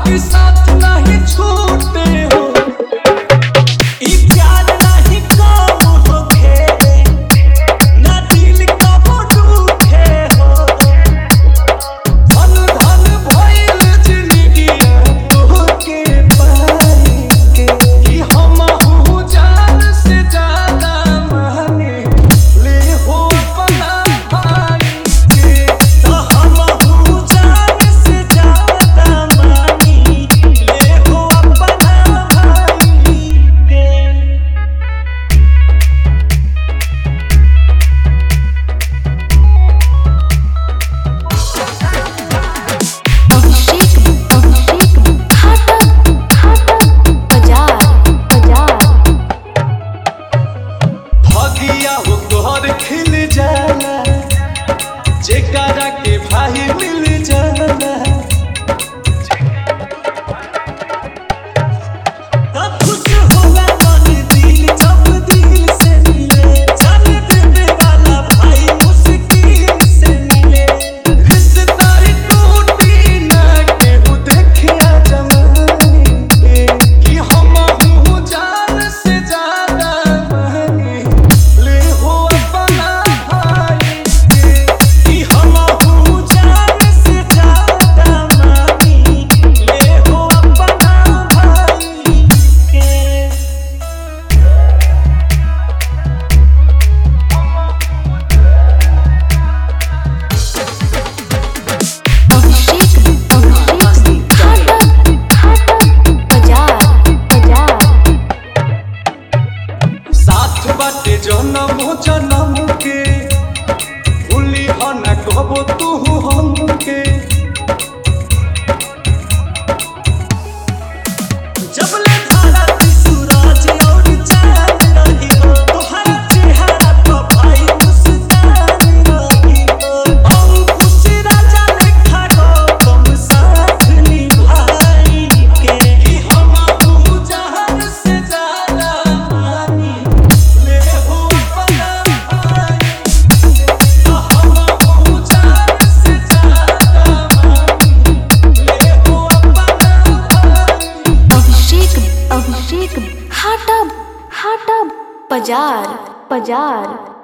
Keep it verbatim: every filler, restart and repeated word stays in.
बाकी साथ नहीं छूटे हो ई प्यार नहीं कब होखे ना दिल कब टूटे हो धन धन भइल जिंदगी तोहके पाई के कि हमहू जान से ज्यादा माने ले हो अपना भाई के तो हमहू जान से ज्यादा मानी ले हो अपना भाई के। अभिषेक अभिषेक घाटा घाटा बाजार बाजार भगिया हो तोहर खिल जाला जेकरा के भाई मिल जाला तब खुश होला मन दिल जब दिल से मिले जान देने वाला भाई मुश्किल से मिले रिश्ता ही टूटी ना केहू देखिया जमाने के कि हमहू जान से ज्यादा माने ले हो अपना भाई के कि हमहू जान से ज्यादा मानी ले हो अपना भाई के। अभिषेक अभिषेक घाटा घाटा बाजार बाजार साथ बाटे जन्म जन्म के भूली हो न कबो तू हमके जबले भारत सूरज और चांद रही हो तोहरा चेहरा पर भाई मुस्कान रही हो अंकुश राजा लेखा गौतम साथ निभाई के कि हमहू जान से ज्यादा मानी ले हो अपना भाई के तो हमहू जान से ज्यादा मानी ले हो अपना भाई। अभिषेक अभिषेक घाटा घाटा बाजार बाजार